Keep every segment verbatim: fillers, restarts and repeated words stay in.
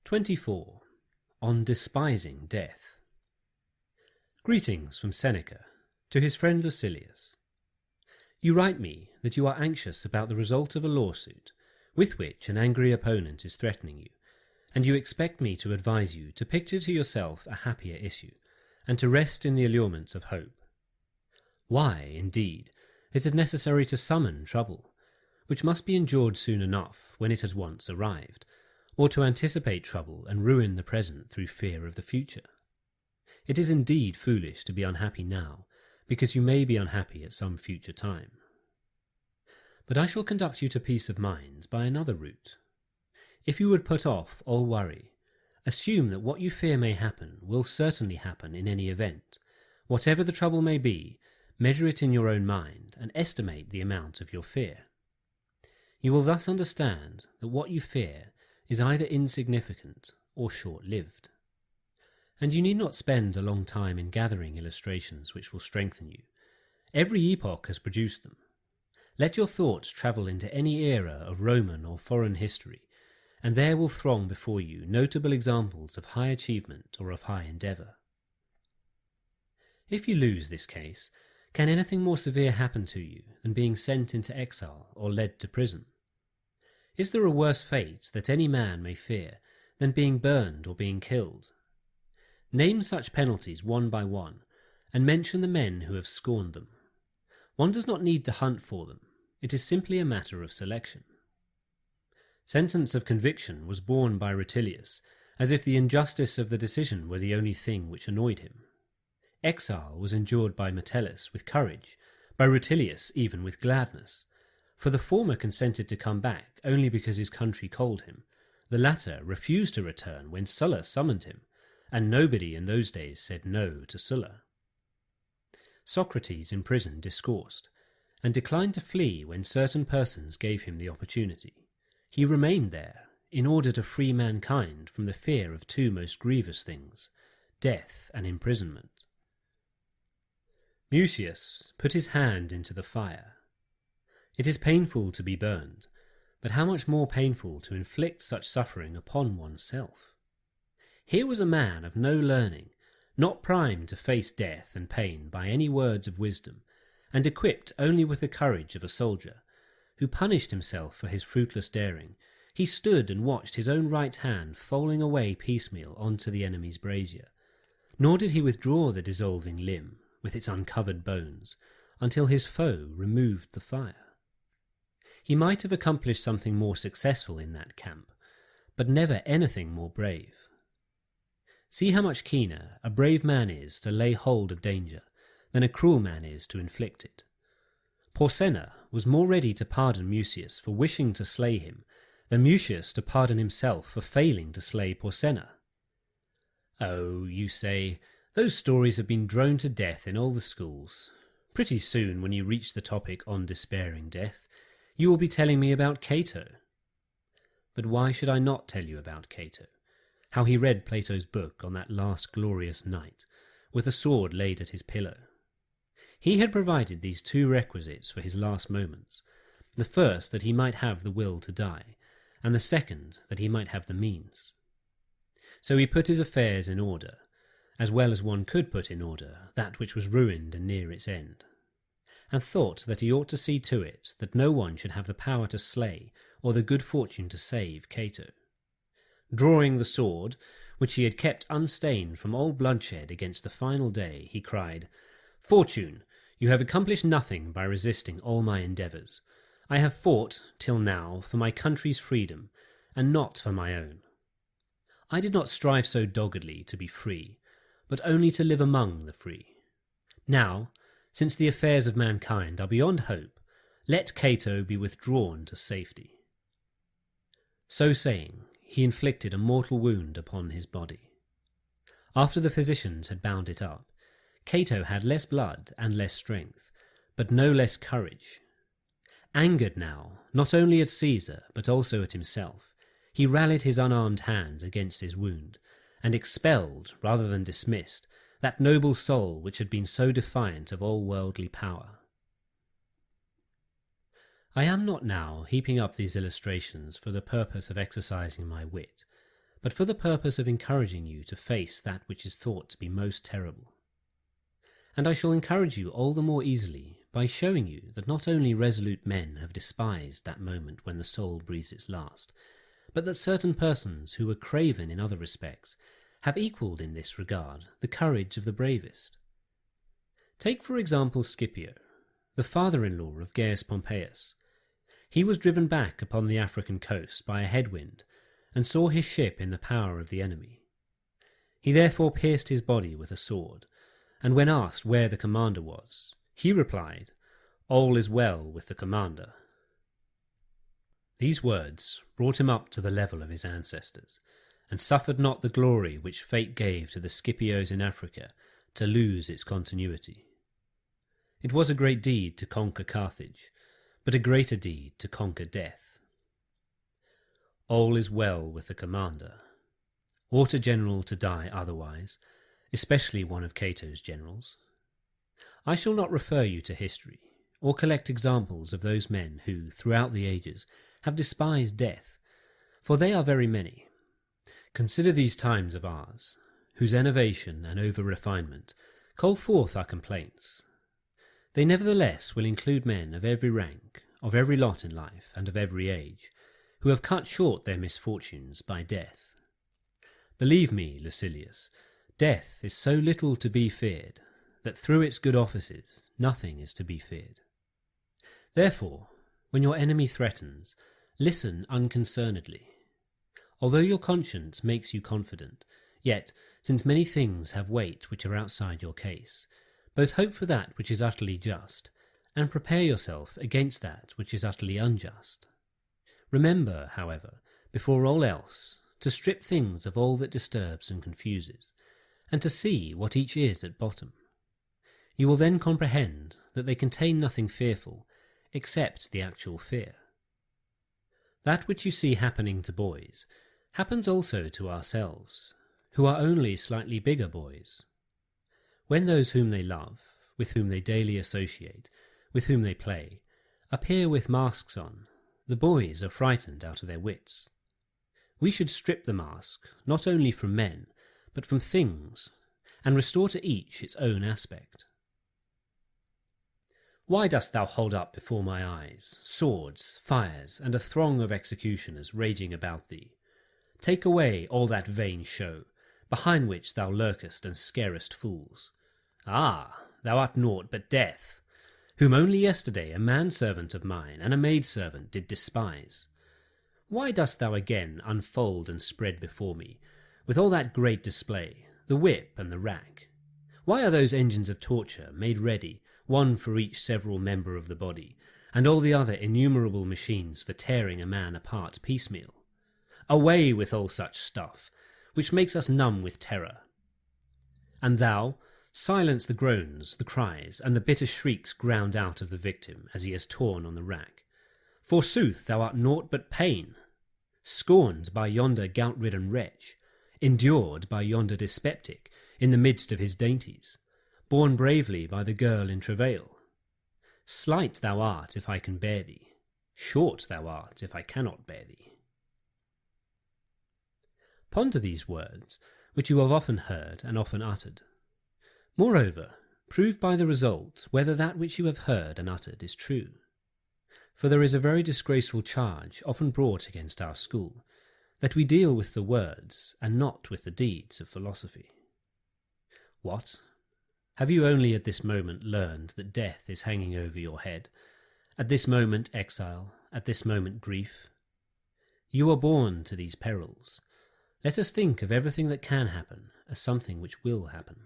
twenty-four. On Despising Death. Greetings from Seneca to his friend Lucilius. You write me that you are anxious about the result of a lawsuit with which an angry opponent is threatening you, and you expect me to advise you to picture to yourself a happier issue, and to rest in the allurements of hope. Why, indeed, is it necessary to summon trouble, which must be endured soon enough when it has once arrived, or to anticipate trouble and ruin the present through fear of the future? It is indeed foolish to be unhappy now, because you may be unhappy at some future time. But I shall conduct you to peace of mind by another route. If you would put off all worry, assume that what you fear may happen will certainly happen in any event. Whatever the trouble may be, measure it in your own mind and estimate the amount of your fear. You will thus understand that what you fear is either insignificant or short-lived. And you need not spend a long time in gathering illustrations which will strengthen you. Every epoch has produced them. Let your thoughts travel into any era of Roman or foreign history, and there will throng before you notable examples of high achievement or of high endeavour. If you lose this case, can anything more severe happen to you than being sent into exile or led to prison? Is there a worse fate that any man may fear than being burned or being killed? Name such penalties one by one, and mention the men who have scorned them. One does not need to hunt for them. It is simply a matter of selection. Sentence of conviction was borne by Rutilius, as if the injustice of the decision were the only thing which annoyed him. Exile was endured by Metellus with courage, by Rutilius even with gladness, for the former consented to come back only because his country called him. The latter refused to return when Sulla summoned him, and nobody in those days said no to Sulla. Socrates in prison discoursed, and declined to flee when certain persons gave him the opportunity. He remained there in order to free mankind from the fear of two most grievous things, death and imprisonment. Mucius put his hand into the fire. It is painful to be burned, but how much more painful to inflict such suffering upon oneself? Here was a man of no learning, not primed to face death and pain by any words of wisdom, and equipped only with the courage of a soldier, who punished himself for his fruitless daring. He stood and watched his own right hand falling away piecemeal onto the enemy's brazier, nor did he withdraw the dissolving limb, with its uncovered bones, until his foe removed the fire. He might have accomplished something more successful in that camp, but never anything more brave. See how much keener a brave man is to lay hold of danger than a cruel man is to inflict it. Porsenna was more ready to pardon Mucius for wishing to slay him than Mucius to pardon himself for failing to slay Porsenna. Oh, you say, those stories have been droned to death in all the schools. Pretty soon, when you reach the topic on despairing death, you will be telling me about Cato. But why should I not tell you about Cato? How he read Plato's book on that last glorious night, with a sword laid at his pillow. He had provided these two requisites for his last moments, the first that he might have the will to die, and the second that he might have the means. So he put his affairs in order, as well as one could put in order that which was ruined and near its end, and thought that he ought to see to it that no one should have the power to slay or the good fortune to save Cato. Drawing the sword, which he had kept unstained from all bloodshed against the final day, he cried, "Fortune, you have accomplished nothing by resisting all my endeavours. I have fought, till now, for my country's freedom, and not for my own. I did not strive so doggedly to be free, but only to live among the free. Now, since the affairs of mankind are beyond hope, let Cato be withdrawn to safety." So saying, he inflicted a mortal wound upon his body. After the physicians had bound it up, Cato had less blood and less strength, but no less courage. Angered now, not only at Caesar, but also at himself, he rallied his unarmed hands against his wound, and expelled, rather than dismissed, that noble soul which had been so defiant of all worldly power. I am not now heaping up these illustrations for the purpose of exercising my wit, but for the purpose of encouraging you to face that which is thought to be most terrible. And I shall encourage you all the more easily by showing you that not only resolute men have despised that moment when the soul breathes its last, but that certain persons who were craven in other respects have equalled in this regard the courage of the bravest. Take for example Scipio, the father-in-law of Gaius Pompeius. He was driven back upon the African coast by a headwind, and saw his ship in the power of the enemy. He therefore pierced his body with a sword, and when asked where the commander was, he replied, "All is well with the commander." These words brought him up to the level of his ancestors, and suffered not the glory which fate gave to the Scipios in Africa to lose its continuity. It was a great deed to conquer Carthage, but a greater deed to conquer death. All is well with the commander. Ought a general to die otherwise, especially one of Cato's generals? I shall not refer you to history, or collect examples of those men who, throughout the ages, have despised death, for they are very many. Consider these times of ours, whose enervation and over-refinement call forth our complaints. They nevertheless will include men of every rank, of every lot in life, and of every age, who have cut short their misfortunes by death. Believe me, Lucilius, death is so little to be feared, that through its good offices nothing is to be feared. Therefore, when your enemy threatens, listen unconcernedly. Although your conscience makes you confident, yet, since many things have weight which are outside your case, both hope for that which is utterly just, and prepare yourself against that which is utterly unjust. Remember, however, before all else, to strip things of all that disturbs and confuses, and to see what each is at bottom. You will then comprehend that they contain nothing fearful, except the actual fear. That which you see happening to boys happens also to ourselves, who are only slightly bigger boys. When those whom they love, with whom they daily associate, with whom they play, appear with masks on, the boys are frightened out of their wits. We should strip the mask, not only from men, but from things, and restore to each its own aspect. Why dost thou hold up before my eyes swords, fires, and a throng of executioners raging about thee? Take away all that vain show, behind which thou lurkest and scarest fools. Ah, thou art naught but death, whom only yesterday a manservant of mine and a maidservant did despise. Why dost thou again unfold and spread before me, with all that great display, the whip and the rack? Why are those engines of torture made ready, one for each several member of the body, and all the other innumerable machines for tearing a man apart piecemeal? Away with all such stuff, which makes us numb with terror. And thou, silence the groans, the cries, and the bitter shrieks ground out of the victim as he is torn on the rack. Forsooth thou art naught but pain, scorned by yonder gout-ridden wretch, endured by yonder dyspeptic in the midst of his dainties, borne bravely by the girl in travail. Slight thou art if I can bear thee, short thou art if I cannot bear thee. Ponder these words, which you have often heard and often uttered. Moreover, prove by the result whether that which you have heard and uttered is true. For there is a very disgraceful charge often brought against our school, that we deal with the words and not with the deeds of philosophy. What? Have you only at this moment learned that death is hanging over your head, at this moment exile, at this moment grief? You are born to these perils. Let us think of everything that can happen as something which will happen.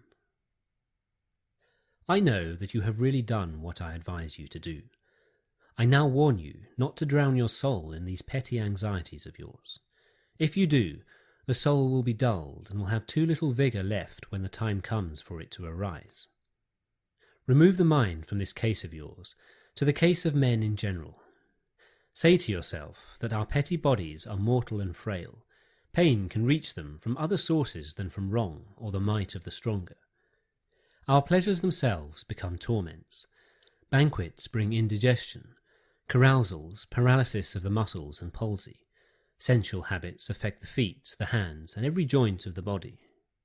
I know that you have really done what I advise you to do. I now warn you not to drown your soul in these petty anxieties of yours. If you do, the soul will be dulled and will have too little vigour left when the time comes for it to arise. Remove the mind from this case of yours to the case of men in general. Say to yourself that our petty bodies are mortal and frail. Pain can reach them from other sources than from wrong or the might of the stronger. Our pleasures themselves become torments. Banquets bring indigestion, carousals, paralysis of the muscles and palsy. Sensual habits affect the feet, the hands, and every joint of the body.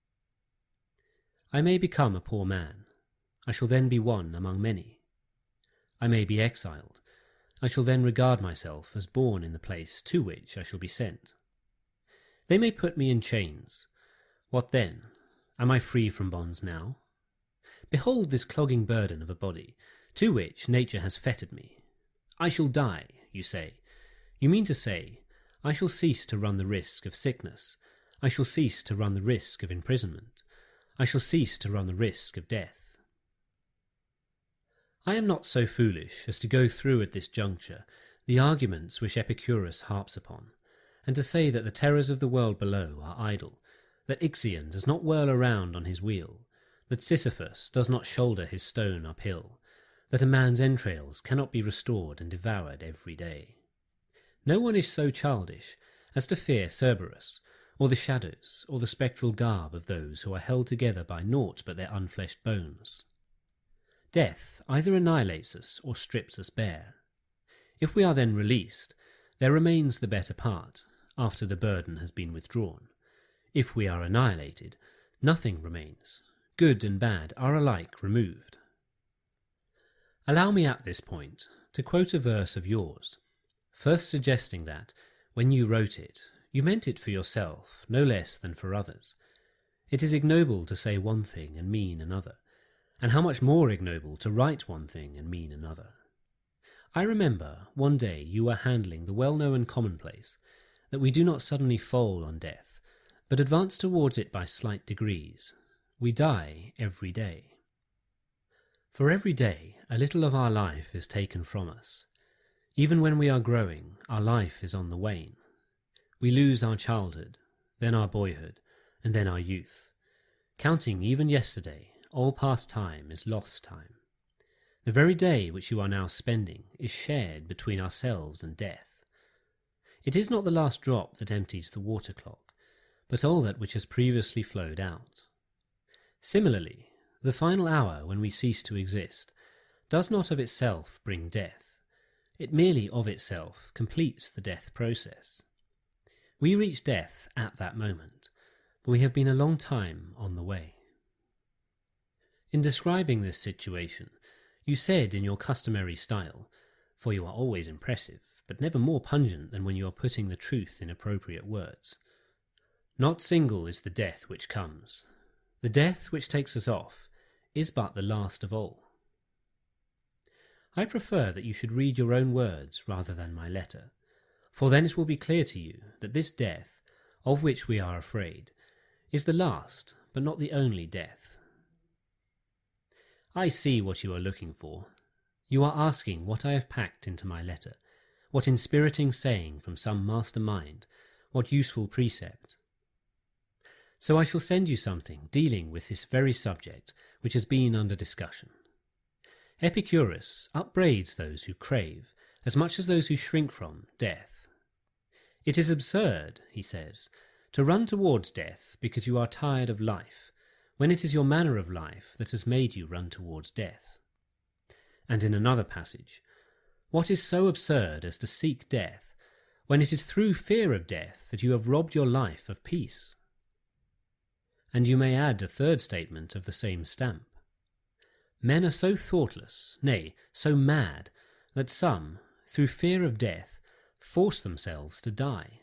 I may become a poor man. I shall then be one among many. I may be exiled. I shall then regard myself as born in the place to which I shall be sent. They may put me in chains. What then? Am I free from bonds now? Behold this clogging burden of a body, to which nature has fettered me. I shall die, you say. You mean to say, I shall cease to run the risk of sickness. I shall cease to run the risk of imprisonment. I shall cease to run the risk of death. I am not so foolish as to go through at this juncture the arguments which Epicurus harps upon, and to say that the terrors of the world below are idle, that Ixion does not whirl around on his wheel, that Sisyphus does not shoulder his stone uphill, that a man's entrails cannot be restored and devoured every day. No one is so childish as to fear Cerberus, or the shadows, or the spectral garb of those who are held together by naught but their unfleshed bones. Death either annihilates us or strips us bare. If we are then released, there remains the better part, after the burden has been withdrawn. If we are annihilated, nothing remains. Good and bad are alike removed. Allow me at this point to quote a verse of yours, first suggesting that, when you wrote it, you meant it for yourself no less than for others. It is ignoble to say one thing and mean another, and how much more ignoble to write one thing and mean another. I remember one day you were handling the well-known commonplace that we do not suddenly fall on death, but advance towards it by slight degrees. We die every day. For every day a little of our life is taken from us. Even when we are growing, our life is on the wane. We lose our childhood, then our boyhood, and then our youth. Counting even yesterday, all past time is lost time. The very day which you are now spending is shared between ourselves and death. It is not the last drop that empties the water clock, but all that which has previously flowed out. Similarly, the final hour when we cease to exist does not of itself bring death. It merely of itself completes the death process. We reach death at that moment, but we have been a long time on the way. In describing this situation, you said in your customary style, for you are always impressive, but never more pungent than when you are putting the truth in appropriate words, "Not single is the death which comes. The death which takes us off is but the last of all." I prefer that you should read your own words rather than my letter, for then it will be clear to you that this death, of which we are afraid, is the last but not the only death. I see what you are looking for. You are asking what I have packed into my letter, what inspiriting saying from some master mind, what useful precept. So I shall send you something dealing with this very subject which has been under discussion. Epicurus upbraids those who crave, as much as those who shrink from, death. It is absurd, he says, to run towards death because you are tired of life, when it is your manner of life that has made you run towards death. And in another passage, what is so absurd as to seek death, when it is through fear of death that you have robbed your life of peace? And you may add a third statement of the same stamp. Men are so thoughtless, nay, so mad, that some, through fear of death, force themselves to die.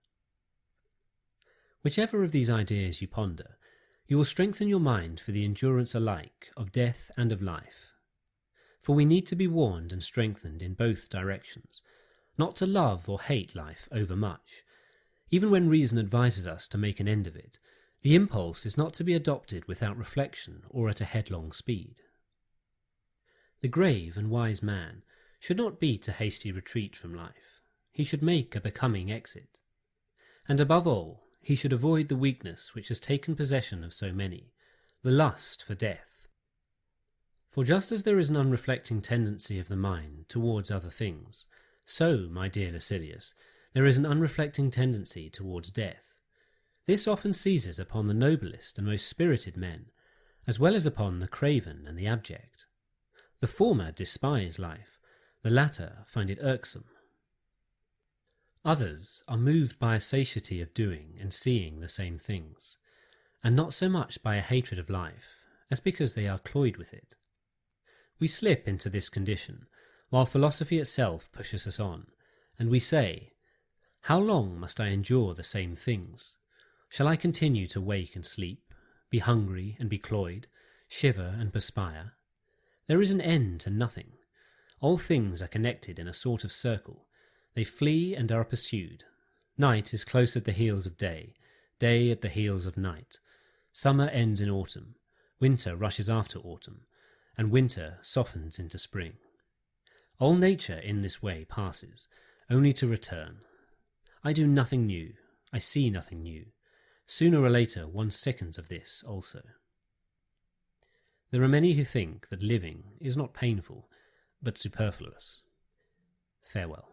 Whichever of these ideas you ponder, you will strengthen your mind for the endurance alike of death and of life. For we need to be warned and strengthened in both directions, not to love or hate life overmuch. Even when reason advises us to make an end of it, the impulse is not to be adopted without reflection or at a headlong speed. The grave and wise man should not beat a hasty retreat from life. He should make a becoming exit. And above all, he should avoid the weakness which has taken possession of so many, the lust for death. For just as there is an unreflecting tendency of the mind towards other things, so, my dear Lucilius, there is an unreflecting tendency towards death. This often seizes upon the noblest and most spirited men, as well as upon the craven and the abject. The former despise life, the latter find it irksome. Others are moved by a satiety of doing and seeing the same things, and not so much by a hatred of life as because they are cloyed with it. We slip into this condition, while philosophy itself pushes us on, and we say, "How long must I endure the same things? Shall I continue to wake and sleep, be hungry and be cloyed, shiver and perspire? There is an end to nothing. All things are connected in a sort of circle. They flee and are pursued. Night is close at the heels of day, day at the heels of night. Summer ends in autumn, winter rushes after autumn, and winter softens into spring. All nature in this way passes, only to return. I do nothing new, I see nothing new. Sooner or later one sickens of this also." There are many who think that living is not painful, but superfluous. Farewell.